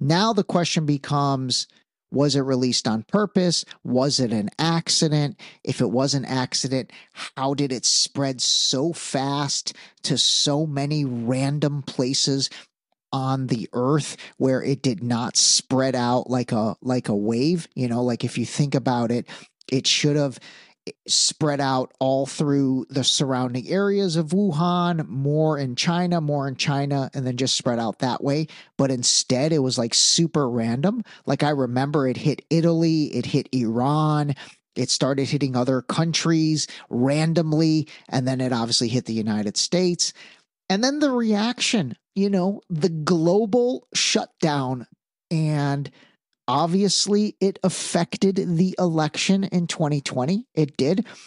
Now the question becomes, was it released on purpose? Was it an accident? If it was an accident, how did it spread so fast to so many random places on the earth where it did not spread out like a wave? Like if you think about it, it should have spread out all through the surrounding areas of Wuhan, more in China, and then just spread out that way. But instead, it was like super random. Like I remember it hit Italy, it hit Iran, it started hitting other countries randomly, and then it obviously hit the United States. And then the reaction, the global shutdown. And obviously, it affected the election in 2020. It did.